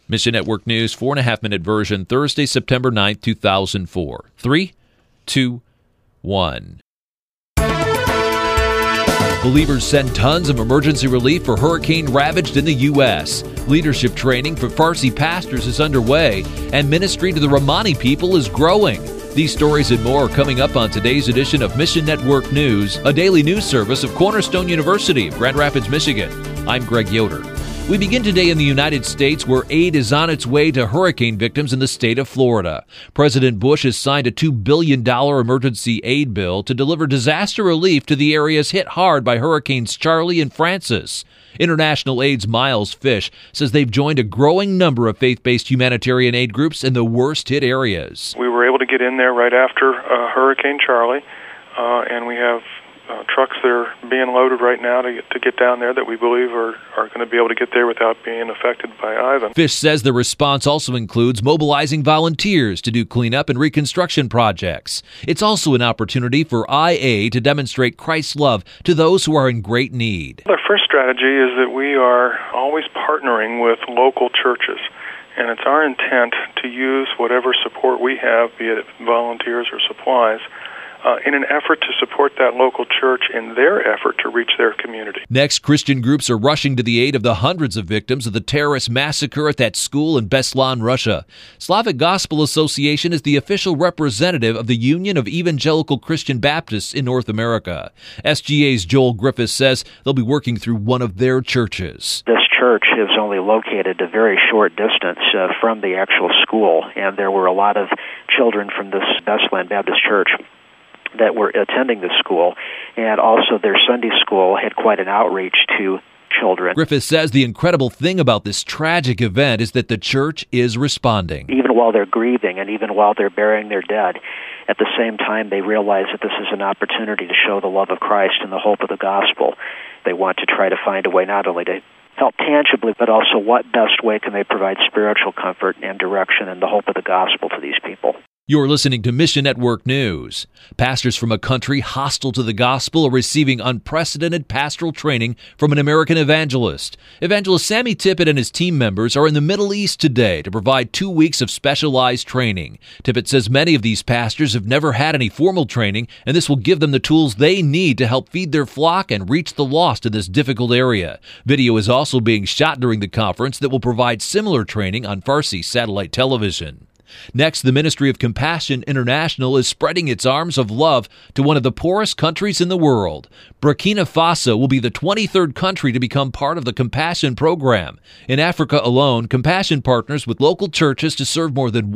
Mission Network News, 4.5-minute version, Thursday, September 9th, 2004. 3, 2, 1. Believers send tons of emergency relief for hurricane ravaged in the U.S. Leadership training for Farsi pastors is underway, and ministry to the Romani people is growing. These stories and more are coming up on today's edition of Mission Network News, a daily news service of Cornerstone University of Grand Rapids, Michigan. I'm Greg Yoder. We begin today in the United States, where aid is on its way to hurricane victims in the state of Florida. President Bush has signed a $2 billion emergency aid bill to deliver disaster relief to the areas hit hard by Hurricanes Charley and Francis. International Aid's Miles Fish says they've joined a growing number of faith-based humanitarian aid groups in the worst-hit areas. We were able to get in there right after Hurricane Charley, and we have trucks that are being loaded right now to get down there that we believe are going to be able to get there without being affected by Ivan. Fish says the response also includes mobilizing volunteers to do cleanup and reconstruction projects. It's also an opportunity for IA to demonstrate Christ's love to those who are in great need. Our first strategy is that we are always partnering with local churches, and it's our intent to use whatever support we have, be it volunteers or supplies, in an effort to support that local church in their effort to reach their community. Next, Christian groups are rushing to the aid of the hundreds of victims of the terrorist massacre at that school in Beslan, Russia. Slavic Gospel Association is the official representative of the Union of Evangelical Christian Baptists in North America. SGA's Joel Griffiths says they'll be working through one of their churches. This church is only located a very short distance from the actual school, and there were a lot of children from this Beslan Baptist Church that were attending the school, and also their Sunday school had quite an outreach to children. Griffith says the incredible thing about this tragic event is that the church is responding. Even while they're grieving and even while they're burying their dead, at the same time they realize that this is an opportunity to show the love of Christ and the hope of the gospel. They want to try to find a way not only to help tangibly, but also what best way can they provide spiritual comfort and direction and the hope of the gospel to these people. You're listening to Mission Network News. Pastors from a country hostile to the gospel are receiving unprecedented pastoral training from an American evangelist. Evangelist Sammy Tippett and his team members are in the Middle East today to provide 2 weeks of specialized training. Tippett says many of these pastors have never had any formal training, and this will give them the tools they need to help feed their flock and reach the lost in this difficult area. Video is also being shot during the conference that will provide similar training on Farsi satellite television. Next, the Ministry of Compassion International is spreading its arms of love to one of the poorest countries in the world. Burkina Faso will be the 23rd country to become part of the Compassion program. In Africa alone, Compassion partners with local churches to serve more than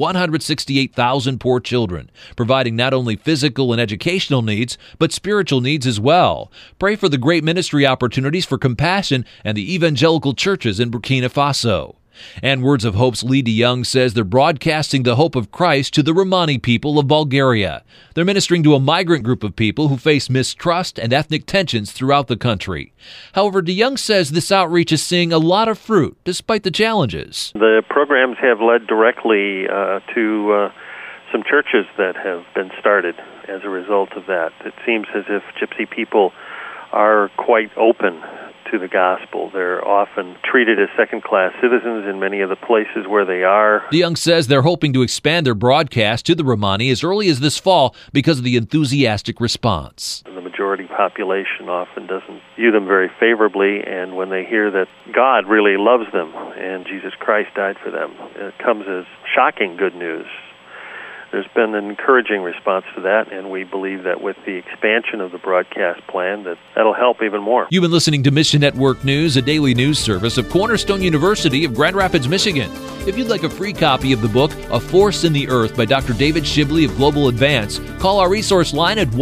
168,000 poor children, providing not only physical and educational needs, but spiritual needs as well. Pray for the great ministry opportunities for Compassion and the evangelical churches in Burkina Faso. And Words of Hope's Lee DeYoung says they're broadcasting the hope of Christ to the Romani people of Bulgaria. They're ministering to a migrant group of people who face mistrust and ethnic tensions throughout the country. However, DeYoung says this outreach is seeing a lot of fruit, despite the challenges. The programs have led directly to some churches that have been started as a result of that. It seems as if Gypsy people are quite open to the gospel. They're often treated as second-class citizens in many of the places where they are. DeYoung says they're hoping to expand their broadcast to the Romani as early as this fall because of the enthusiastic response. The majority population often doesn't view them very favorably, and when they hear that God really loves them and Jesus Christ died for them, it comes as shocking good news. There's been an encouraging response to that, and we believe that with the expansion of the broadcast plan, that'll help even more. You've been listening to Mission Network News, a daily news service of Cornerstone University of Grand Rapids, Michigan. If you'd like a free copy of the book, A Force in the Earth by Dr. David Shibley of Global Advance, call our resource line at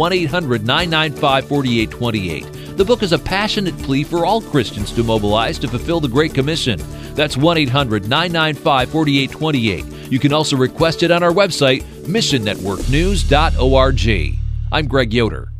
1-800-995-4828. The book is a passionate plea for all Christians to mobilize to fulfill the Great Commission. That's 1-800-995-4828. You can also request it on our website, missionnetworknews.org. I'm Greg Yoder.